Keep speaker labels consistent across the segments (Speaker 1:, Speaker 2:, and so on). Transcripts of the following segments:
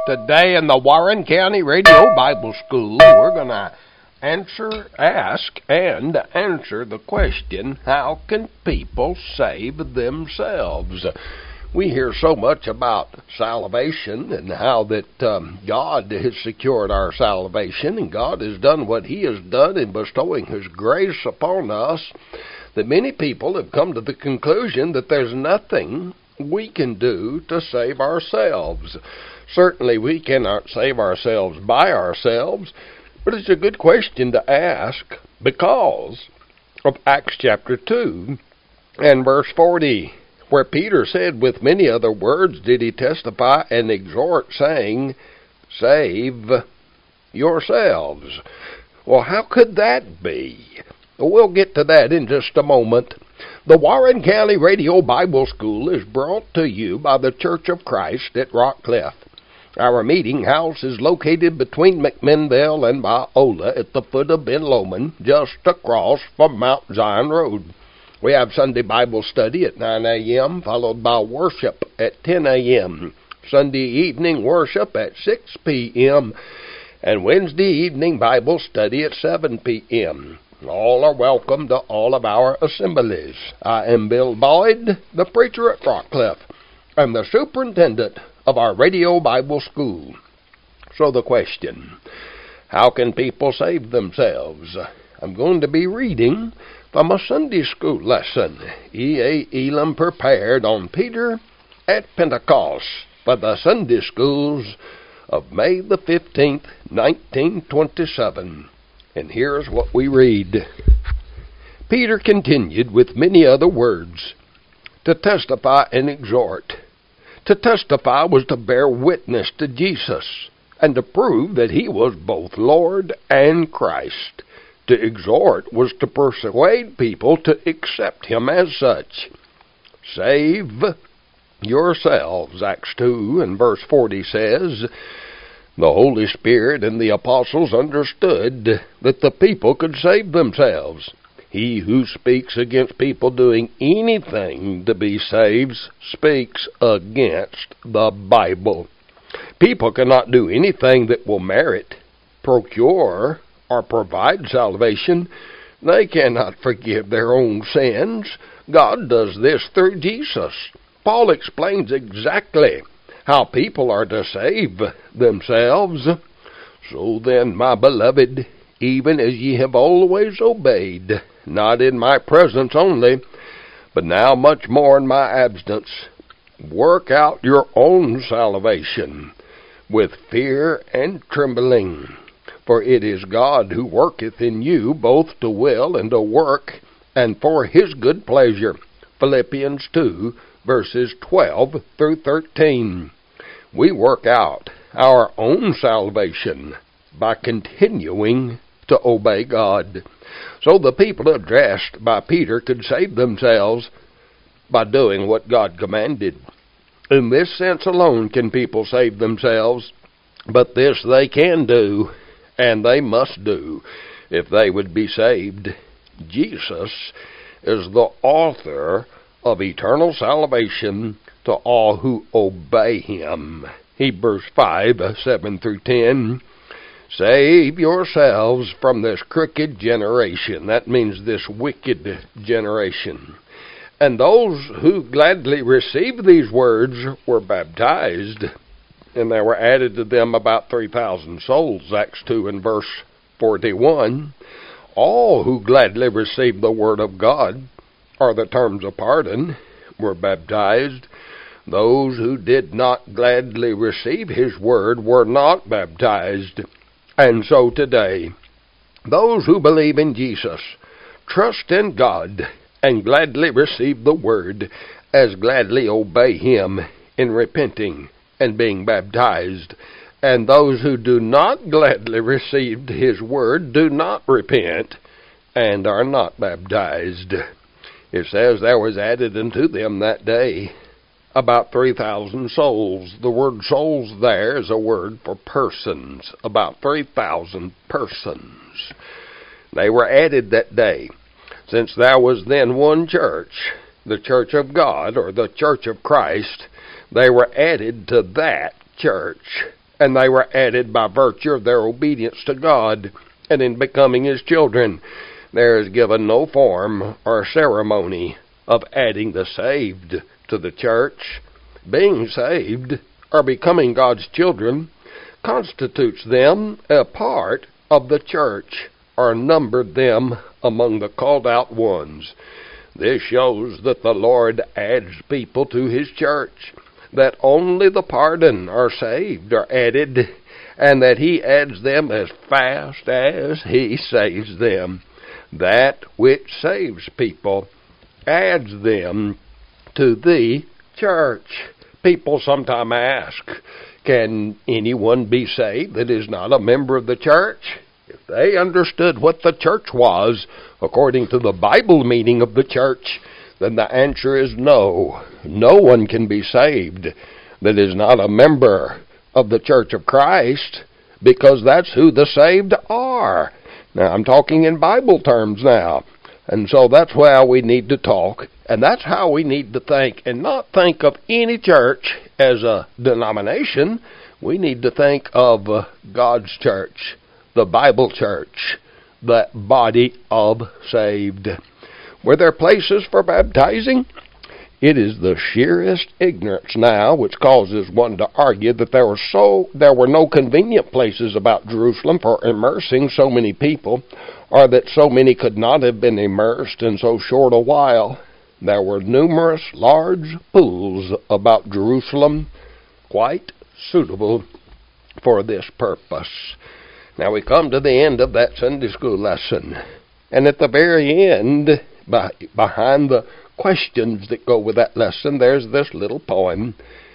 Speaker 1: Today in the Warren County Radio Bible School, we're going to ask and answer the question, how can people save themselves? We hear so much about salvation and how that God has secured our salvation, and God has done what He has done in bestowing His grace upon us, that many people have come to the conclusion that there's nothing we can do to save ourselves. Certainly we cannot save ourselves by ourselves, but it's a good question to ask because of Acts chapter 2 and verse 40, where Peter said, with many other words did he testify and exhort, saying, save yourselves. Well, how could that be? We'll get to that in just a moment. The Warren County Radio Bible School is brought to you by the Church of Christ at Rockcliff. Our meeting house is located between McMinnville and Biola at the foot of Ben Lomond, just across from Mount Zion Road. We have Sunday Bible study at 9 a.m., followed by worship at 10 a.m., Sunday evening worship at 6 p.m., and Wednesday evening Bible study at 7 p.m. All are welcome to all of our assemblies. I am Bill Boyd, the preacher at Rockcliff, and the superintendent of our Radio Bible School. So the question, how can people save themselves? I'm going to be reading from a Sunday school lesson E.A. Elam prepared on Peter at Pentecost for the Sunday schools of May the 15th, 1927. And here's what we read. Peter continued with many other words to testify and exhort. To testify was to bear witness to Jesus and to prove that He was both Lord and Christ. To exhort was to persuade people to accept Him as such. Save yourselves, Acts 2 and verse 40 says, the Holy Spirit and the apostles understood that the people could save themselves. He who speaks against people doing anything to be saved speaks against the Bible. People cannot do anything that will merit, procure, or provide salvation. They cannot forgive their own sins. God does this through Jesus. Paul explains exactly how people are to save themselves. So then, my beloved, even as ye have always obeyed, not in my presence only, but now much more in my absence, work out your own salvation with fear and trembling. For it is God who worketh in you both to will and to work, and for His good pleasure. Philippians 2, verses 12 through 13. We work out our own salvation by continuing to obey God. So the people addressed by Peter could save themselves by doing what God commanded. In this sense alone can people save themselves, but this they can do, and they must do, if they would be saved. Jesus is the author of eternal salvation to all who obey Him. Hebrews 5, 7 through 10. Save yourselves from this crooked generation. That means this wicked generation. And those who gladly received these words were baptized, and there were added to them about 3,000 souls, Acts 2 and verse 41. All who gladly received the word of God, or the terms of pardon, were baptized. Those who did not gladly receive His word were not baptized. And so today, those who believe in Jesus, trust in God, and gladly receive the word, as gladly obey Him in repenting and being baptized. And those who do not gladly receive His word do not repent and are not baptized. It says there was added unto them that day about 3,000 souls. The word souls there is a word for persons. About 3,000 persons. They were added that day. Since there was then one church, the Church of God, or the Church of Christ, they were added to that church. and they were added by virtue of their obedience to God, and in becoming His children. There is given no form or ceremony of adding the saved to the church. Being saved, or becoming God's children, constitutes them a part of the church, or numbered them among the called out ones. This shows that the Lord adds people to His church, that only the pardoned or saved are added, and that He adds them as fast as He saves them. That which saves people adds them to the church. People sometimes ask, can anyone be saved that is not a member of the church? If they understood what the church was, according to the Bible meaning of the church, then the answer is no. No one can be saved that is not a member of the Church of Christ, because that's who the saved are. Now, I'm talking in Bible terms now. And so that's how we need to talk, and that's how we need to think, and not think of any church as a denomination. We need to think of God's church, the Bible church, the body of saved. Were there places for baptizing? It is the sheerest ignorance now which causes one to argue that there were no convenient places about Jerusalem for immersing so many people, or that so many could not have been immersed in so short a while. There were numerous large pools about Jerusalem, quite suitable for this purpose. Now we come to the end of that Sunday school lesson, and at the very end, behind the questions that go with that lesson, there's this little poem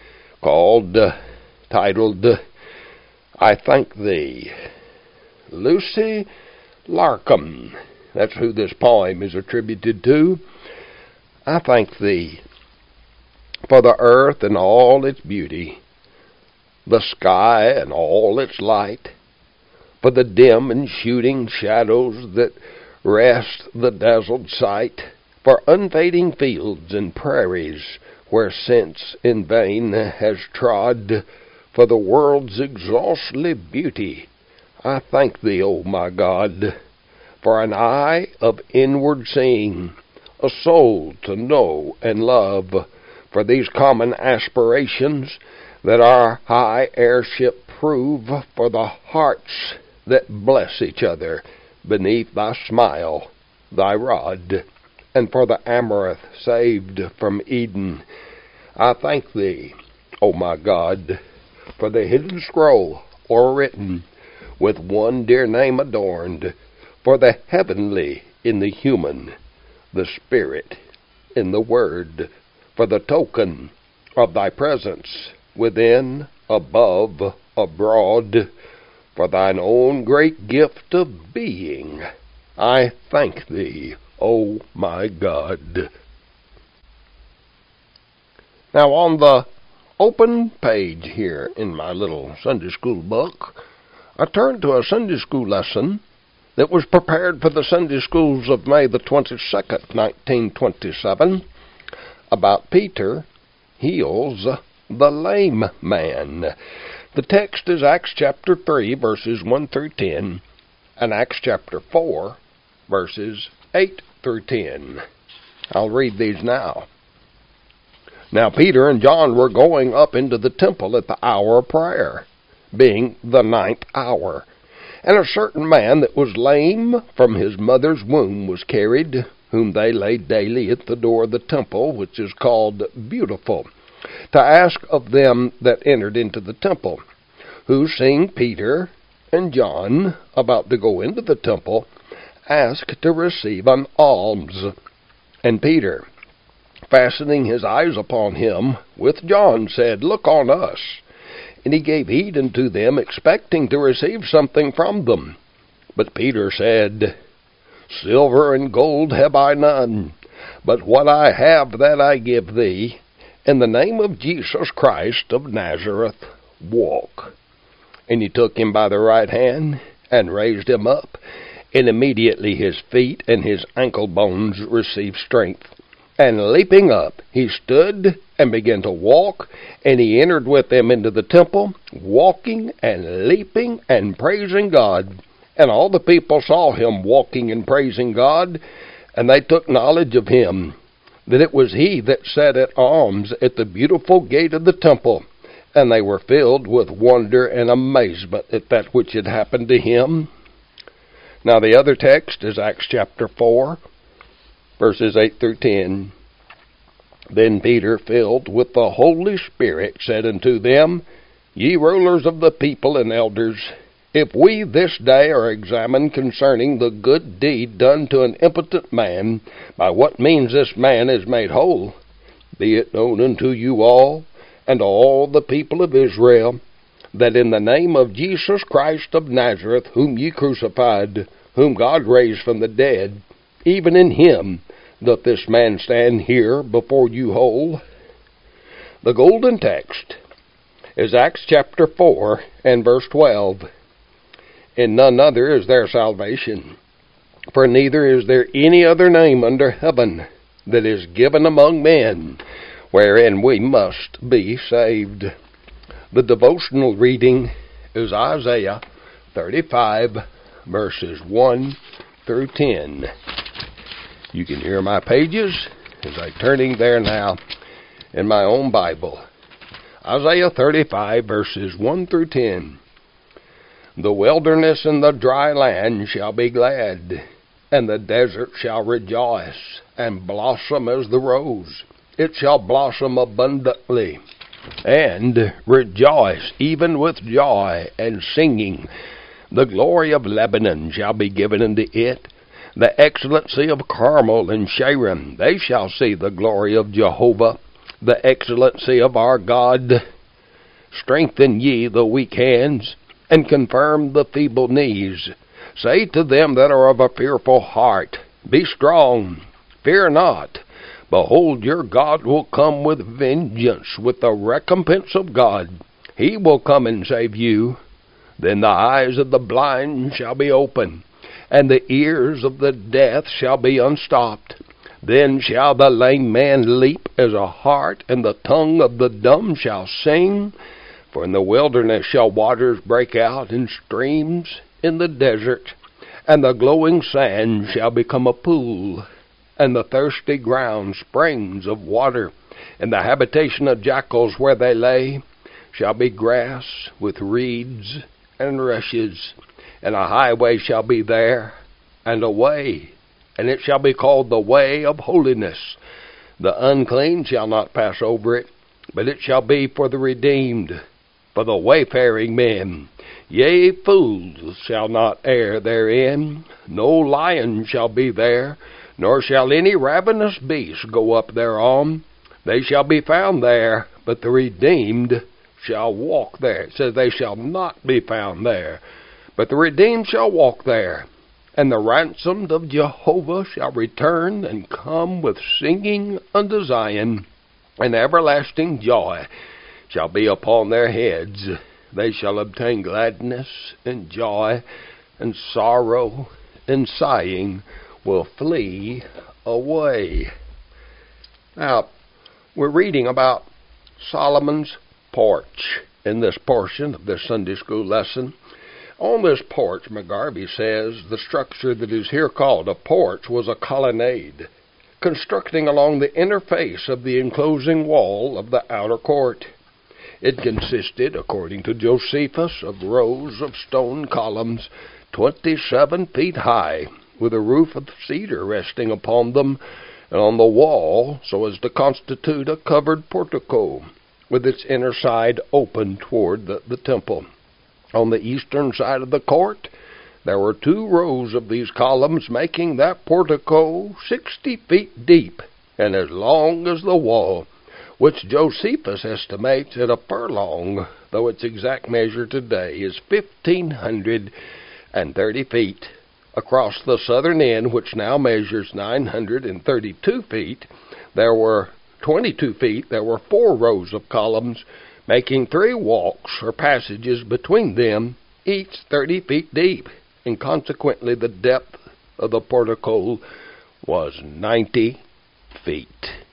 Speaker 1: titled, I Thank Thee. Lucy Larcom, that's who this poem is attributed to. I thank Thee for the earth and all its beauty, the sky and all its light, for the dim and shooting shadows that rest the dazzled sight, for unfading fields and prairies where sense in vain has trod, for the world's exhaustless beauty. I thank Thee, O my God, for an eye of inward seeing, a soul to know and love, for these common aspirations that our high airship prove, for the hearts that bless each other beneath Thy smile, Thy rod, and for the amaranth saved from Eden. I thank Thee, O my God, for the hidden scroll o'erwritten, with one dear name adorned, for the heavenly in the human, the Spirit in the Word, for the token of Thy presence within, above, abroad, for Thine own great gift of being. I thank Thee, O my God. Now on the open page here in my little Sunday school book, I turned to a Sunday school lesson that was prepared for the Sunday schools of May the 22nd, 1927, about Peter heals the lame man. The text is Acts chapter 3, verses 1 through 10, and Acts chapter 4, verses 8 through 10. I'll read these now. Now Peter and John were going up into the temple at the hour of prayer, being the 9th hour. And a certain man that was lame from his mother's womb was carried, whom they laid daily at the door of the temple, which is called Beautiful, to ask of them that entered into the temple, who, seeing Peter and John about to go into the temple, asked to receive an alms. And Peter, fastening his eyes upon him with John, said, Look on us. And he gave heed unto them, expecting to receive something from them. But Peter said, Silver and gold have I none, but what I have that I give thee. In the name of Jesus Christ of Nazareth, walk. And he took him by the right hand, and raised him up, and immediately his feet and his ankle bones received strength. And leaping up, he stood and began to walk, and he entered with them into the temple, walking and leaping and praising God. And all the people saw him walking and praising God, and they took knowledge of him, that it was he that sat at arms at the beautiful gate of the temple. And they were filled with wonder and amazement at that which had happened to him. Now the other text is Acts chapter 4, verses 8 through 10. Then Peter, filled with the Holy Spirit, said unto them, Ye rulers of the people and elders, if we this day are examined concerning the good deed done to an impotent man, by what means this man is made whole, be it known unto you all, and to all the people of Israel, that in the name of Jesus Christ of Nazareth, whom ye crucified, whom God raised from the dead, even in him doth this man stand here before you whole. The golden text is Acts chapter 4 and verse 12. In none other is there salvation, for neither is there any other name under heaven that is given among men, wherein we must be saved. The devotional reading is Isaiah 35, verses 1 through 10. You can hear my pages as I'm turning there now in my own Bible. Isaiah 35, verses 1 through 10. The wilderness and the dry land shall be glad, and the desert shall rejoice, and blossom as the rose. It shall blossom abundantly, and rejoice even with joy and singing. The glory of Lebanon shall be given unto it, the excellency of Carmel and Sharon. They shall see the glory of Jehovah, the excellency of our God. Strengthen ye the weak hands, and confirm the feeble knees. Say to them that are of a fearful heart, Be strong, fear not. Behold, your God will come with vengeance, with the recompense of God. He will come and save you. Then the eyes of the blind shall be opened, and the ears of the deaf shall be unstopped. Then shall the lame man leap as a hart, and the tongue of the dumb shall sing. For in the wilderness shall waters break out in streams in the desert, and the glowing sand shall become a pool, and the thirsty ground springs of water. And the habitation of jackals where they lay shall be grass with reeds and rushes. And a highway shall be there, and a way, and it shall be called the way of holiness. The unclean shall not pass over it, but it shall be for the redeemed, for the wayfaring men. Yea, fools shall not err therein. No lion shall be there, nor shall any ravenous beast go up thereon. They shall be found there, but the redeemed shall walk there. It says they shall not be found there, but the redeemed shall walk there. And the ransomed of Jehovah shall return and come with singing unto Zion, and everlasting joy shall be upon their heads. They shall obtain gladness and joy, and sorrow and sighing will flee away. Now, we're reading about Solomon's porch in this portion of this Sunday school lesson. On this porch, McGarvey says, the structure that is here called a porch was a colonnade, constructing along the inner face of the enclosing wall of the outer court. It consisted, according to Josephus, of rows of stone columns 27 feet high, with a roof of cedar resting upon them, and on the wall, so as to constitute a covered portico, with its inner side open toward the temple. On the eastern side of the court, there were 2 rows of these columns, making that portico 60 feet deep and as long as the wall, which Josephus estimates at a furlong, though its exact measure today is 1,530 feet. Across the southern end, which now measures 932 feet, there were 22 feet. There were 4 rows of columns, making 3 walks or passages between them, each 30 feet deep, and consequently the depth of the portico was 90 feet.